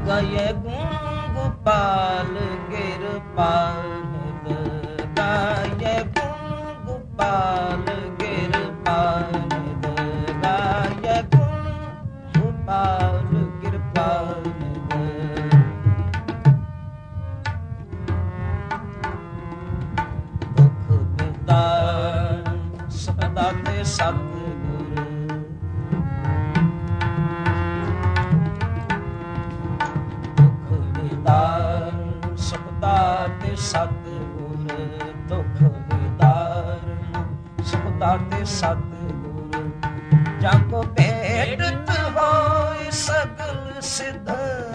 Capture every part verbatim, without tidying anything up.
ਗਾਏ ਗੁਣ ਗੋਪਾਲ ਕਿਰਪਾਲ ਗਾਏ ਗੁਣ ਗੋਪਾਲ ਕਿਰਪਾਲ ਗਾਏ ਗੁਣ ਗੋਪਾਲ ਕਿਰਪਾਲ ਦੁਖ ਬਿਦਾਰ ਸਦਾ ਤੇ ਸਤਿਗੁਰ ਦੁਖ ਬਿਦਾਰ ਸਦਾ ਤੇ ਸਤਿਗੁਰ ਦੁਖ ਬਿਦਾਰ ਸਦਾ ਤੇ ਸਤਿਗੁਰ ਜਾਂ ਕੋ ਭੇਟਤ ਹੋਇ ਸਗਲ ਸਿਧ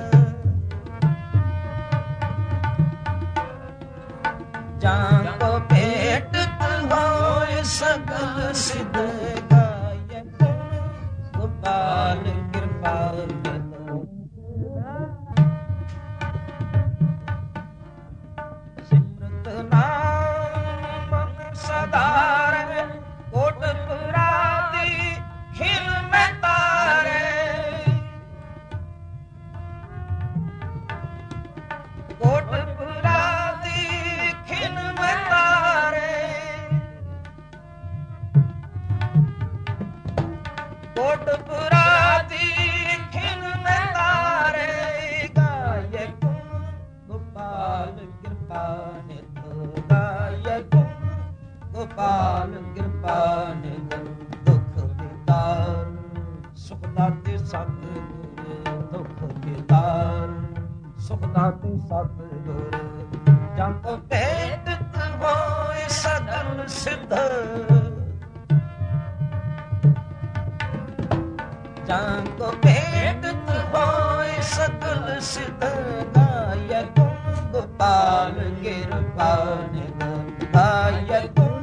ਜਾਂ ਕੋ ਭੇਟਤ ਹੋਇ ਸਗਲ ਸਿਧ ਗਾਏ ਗੁਣ ਗੋਪਾਲ ਕਿਰਪਾਲ ਸਿਮਰਤ ਨਾਮ ਮਨ ਸਦਾਰੇ ਕੋਟ ਪੁਰਾਦੀ ਖਿਲ ਮੈਂ ਤਾਰੇ ਕੋਟ ਪੁਰਾਦੀ ਖਿਲ ਮੈਂ ਤਾਰੇ ਕੋਟ ਪੁਰਾਦੀ ਖਿਲ ਮੈਂ ਤਾਰੇ ਗਾਏ ਗੁਣ ਗੋਪਾਲ ਕਿਰਪਾ ਨਿਧ ਗਾਏ ਗੁਣ ਗੋਪਾਲ ਕਿਰਪਾ ਨਿਧ ਦੁਖ ਬਿਦਾਰ ਸੁਖ ਦਾਤੇ ਸਤਿਗੁਰ ਦੁਖ ਬਿਦਾਰ ਸੁਖ ਦਾਤੇ ਸਤਿਗੁਰ ਜਾਂ ਕੋ ਭੇਟਤ ਹੋਇ ਸਗਲ ਸਿਧ ਜਾਂ ਕੋ ਭੇਟਤ ਹੋਇ ਸਗਲ ਸਿਧ ਗਾਏ ਗੁਣ ਗੋਪਾਲ ਕਿਰਪਾ ਨਿਧ ਗਾਏ ਗੁਣ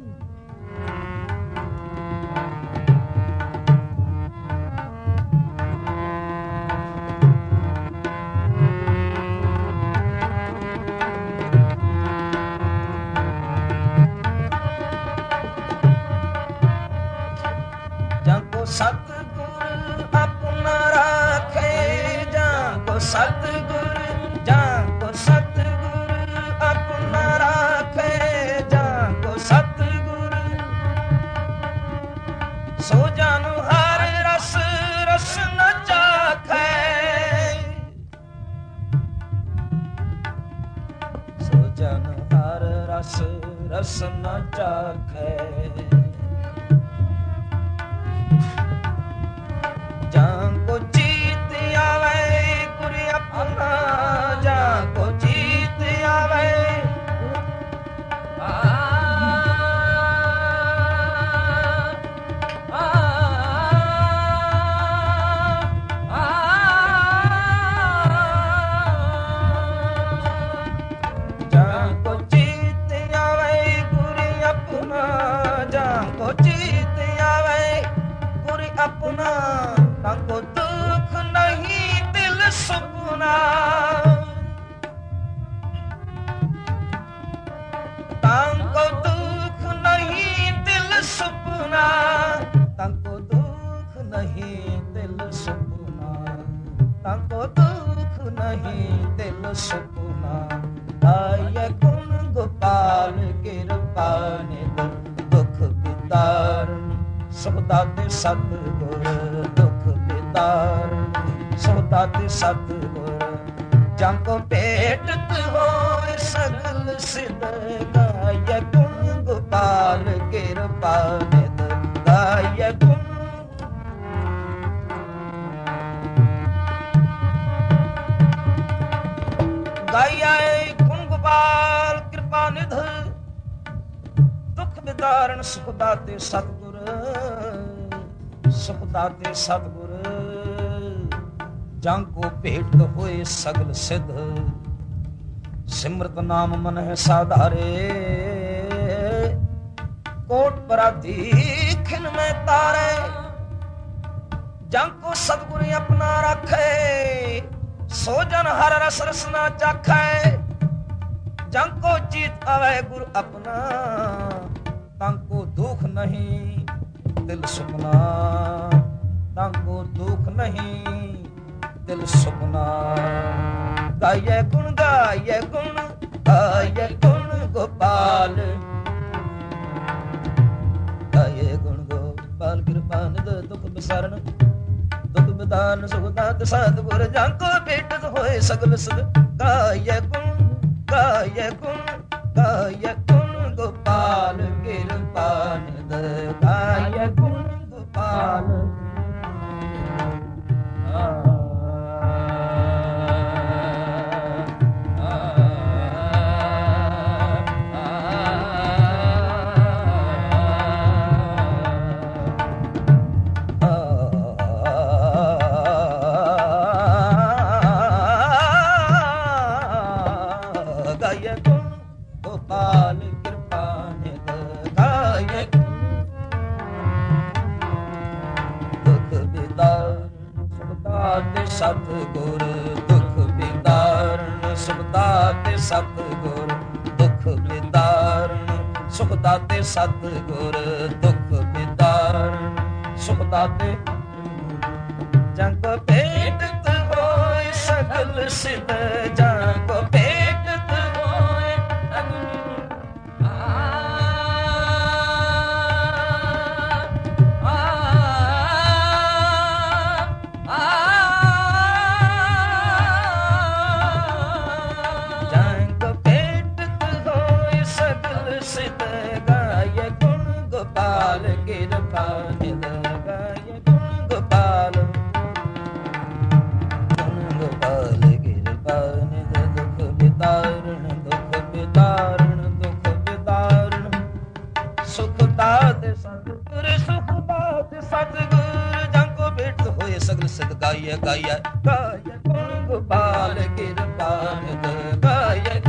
ਜਾਂ ਕੋ ਸਤਿਗੁਰ ਆਪਣਾ ਰਾਖੇ ਜਾਂ ਕੋ ਸਤਿਗੁਰ ਜਾਂ ਕੋ ਸਤਿਗੁਰ ਆਪਣਾ ਰਾਖੇ ਜਾਂ ਕੋ ਸਤਿਗੁਰ ਸੋ ਜਨ ਹਰ ਰਸ ਰਸ ਨ ਚਾਖੈ ਸੋ ਜਨ ਹਰ ਰਸ ਰਸ ਨ ਚਾਖੈ ਜਾਂ ਕੋ ਚੀਤ ਆਵੇ ਗੁਰ ਆਪਣਾ ਜਾਂ ਕੋ ਚੀਤ ਆਵੇ ਆ ਆ ਆ ਜਾਂ ਕੋ ਚੀਤ ਆਵੇ ਗੁਰ ਆਪਣਾ ਜਾਂ ਕੋ ਚੀਤ ਆਵੇ ਗੁਰ ਆਪਣਾ ਤਾਂ ਕੋ ਦੁੱਖ ਨਹੀਂ ਦਿਲ ਸੁਪਨਾ ਤਾਂ ਕੋ ਦੁੱਖ ਨਹੀਂ ਦਿਲ ਸੁਪਨਾ ਤਾਂ ਕੋ ਦੁੱਖ ਨਹੀਂ ਦਿਲ ਸੁਪਨਾ ਤਾਂ ਕੋ ਦੁੱਖ ਨਹੀਂ ਦਿਲ ਸੁਪਨਾ ਗਾਏ ਗੁਣ ਗੋਪਾਲ ਕਿਰਪਾ ਨਿਧ ਦੁਖ ਬਿਦਾਰ ਸੁਖ ਦਾਤੇ ਸਤਿਗੁਰ ਦੁਖ ਬਿਦਾਰ ਸੁਖ ਦਾਤੇ ਸਤਿਗੁਰ ਜਾਂ ਕੋ ਭੇਟਤ ਹੋਇ ਸਗਲ ਸਿਧ ਗਾਏ ਗੁਣ ਗੋਪਾਲ ਕਿਰਪਾ ਨਿਧ ਗਾਏ ਗੁਣ ਗਾਏ ਗੁਣ ਗੋਪਾਲ ਕਿਰਪਾ ਨਿਧ ਦੁਖ ਬਿਦਾਰਨ ਸੁਖ ਦਾਤੇ ਸਤਿਗੁਰ ਸੁਖ ਦਾਤੇ ਸਤਿਗੁਰ ਜਾਂ ਕੋ ਭੇਟਤ ਹੋਏ ਸਗਲ ਸਿਧ ਸਿਮਰਤ ਨਾਮ ਮਨ ਹੈ ਸਾਧਾਰੇ ਕੋਟ ਪਰਾਧੀ ਖਿਨ ਮੈਂ ਤਾਰੇ ਜਾਂ ਕੋ ਸਤਿਗੁਰ ਆਪਣਾ ਰਾਖੇ ਸੋ ਜਨ ਹਰ ਰਸ ਰਸ ਨਾ ਚਾਖੈ ਜਾਂ ਕੋ ਚੀਤ ਆਵੇ ਗੁਰ ਆਪਣਾ ਤਾਂ ਕੋ ਦੁਖ ਨਹੀਂ ਦਿਲ ਸੁਪਨਾ ਤਾਂ ਕੋ ਦੁਖ ਨਹੀਂ ਦਿਲ ਸੁਪਨਾ। ਗਾਈਏ ਗੁਣ ਗਾਈਏ ਗੁਣ ਗਾਈਏ ਗੁਣ ਗੋਪਾਲ, ਗਾਈਏ ਗੁਣ ਗੋਪਾਲ ਕਿਰਪਾ ਨਿਧ ਦੁਖ ਵਿਸਾਰਨ, ਦੁਖ ਵਿਦਾਨ ਸੁਖ ਦਾਤ ਸਤਿਗੁਰ ਜਾਂ ਕੋ ਭੇਟਤ ਹੋਏ ਸਗਲ ਸਦ। ਗਾਈਏ ਗੁਣ ਗਾਈਏ ਗੁਣ ਗਾਈਏ ਗੁਣ ਗੋਪਾਲ ਕਿਰਪਾ ਨਿਧ, ਗਾਈਏ ਗੁਣ ਗੋਪਾਲ। ਸਤਿਗੁਰ ਦੁਖ ਵਿਦਾਰਨ ਸੁਖ ਦਾਤੇ, ਸਤਿਗੁਰ ਦੁਖ ਵਿਦਾਰਨ ਸੁਖ ਦਾਤੇ, ਸਤਿਗੁਰ ਦੁਖ ਵਿਦਾਰਨ ਸੁਖ ਦਾਤੇ। ਜਾਂ ਕੋ ਭੇਟਤ ਹੋਏ ਸਗਲ ਸਿਧ, ਜਾਂ ਕੋ ਭੇਟਤ ਹੋਏ ਕਿਰਪਾ ਨਿਧ, ਗਾਈਏ ਗੁਣ ਗੋਪਾਲ। ਗੁਣ ਗੋਪਾਲ ਕਿਰਪਾ ਨਿਧ ਦੁਖ ਵਿਦਾਰਨ, ਦੁਖ ਵਿਦਾਰਨ ਦੁਖ ਵਿਦਾਰਨ ਸੁਖ ਦਾਤੇ ਸਤਿਗੁਰ, ਸੁਖ ਦਾਤੇ ਸਤਿਗੁਰ ਜਾਂ ਕੋ ਭੇਟ ਹੋਏ ਸਗਲ ਸਿਧ। ਗਾਈਏ ਗਾਈਏ ਗਾਈਏ ਗੁਣ ਗੋਪਾਲ ਕਿਰਪਾ ਨਿਧ, ਗਾਈਏ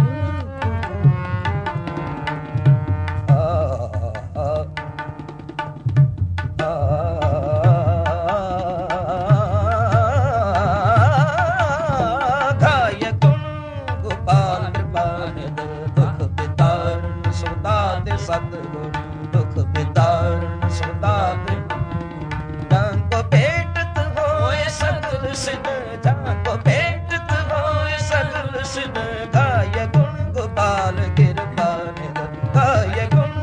ਸਤਿਗੁਰ ਦੁਖ ਵਿਦਾਰਨ ਸੁਖ ਦਾਤੇ। ਜਾਂ ਕੋ ਭੇਟਤ ਹੋਏ ਸਗਲ ਸਿਧ, ਜਾਂ ਕੋ ਭੇਟਤ ਹੋਏ ਸਗਲ ਸਿਧ। ਗਾਈਏ ਗੁਣ ਗੋਪਾਲ ਕਿਰਪਾ ਨਿਧ, ਗਾਈਏ ਗੁਣ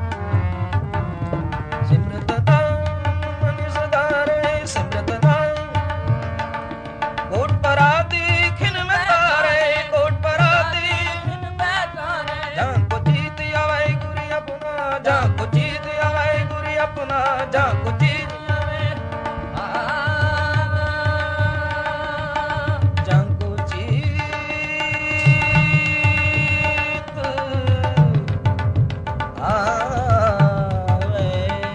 ਸਿਮਰਤ ਨਾਮ ਮਨਿ ਸਦਾਰੇ, ਸਿਮਰਤ ਨਾਮ ਕੋਟ ਪਰਾਤੀ ਖਿਨ ਮੈਂ ਤਾਰੇ, ਕੋਟ ਪਰਾਤੀ ਖਿਨ ਮੈਂ ਤਾਰੇ। ਜਾਂ ਕੋ ਜੀਤ ਆਵੇ ਗੁਰੀ ਆਪਣਾ, ਜਾਂ ਕੋ ਜੀਤ ਆਵੇ ਗੁਰੀ ਆਪਣਾ, ਜਾਂ ਕੋ ਜੀਤ ਆਵੇ ਜਾਂ ਕੋ ਜੀਤ ਆਵੇ,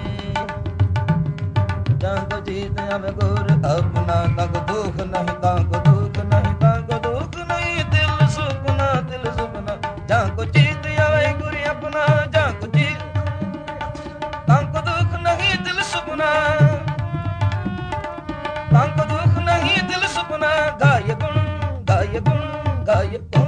ਜਾਂ ਕੋ ਜੀਤ ਆਵੇ ਗੁਰ ਆਪਣਾ। ਤਾਂ ਕੋ ਦੁਖ ਨਹੀਂ, ਤਾਂ ਕੋ ਦੁਖ ਨਹੀਂ, ਤਾਂ ਕੋ ਦੁਖ ਨਹੀਂ ਦਿਲ ਸੁਪਨਾ, ਦਿਲ ਸੁਪਨਾ। ਜਾਂ ਕੋ ਜੀਤ ਆਵੇ ਗੁਰੀ ਆਪਣਾ, ਜਾਂ ਕੋ ਜੀਤ ਤਾਂ ਕੋ ਦੁਖ ਨਹੀਂ ਦਿਲ ਸੁਪਨਾ, ਤਾਂ ਕੋ ਦੁਖ ਨਹੀਂ ਦਿਲ ਸੁਪਨਾ। ਗਾਈਏ ਗੁਣ ਗਾਈਏ ਗੁਣ ਗਾਈਏ ਗੁਣ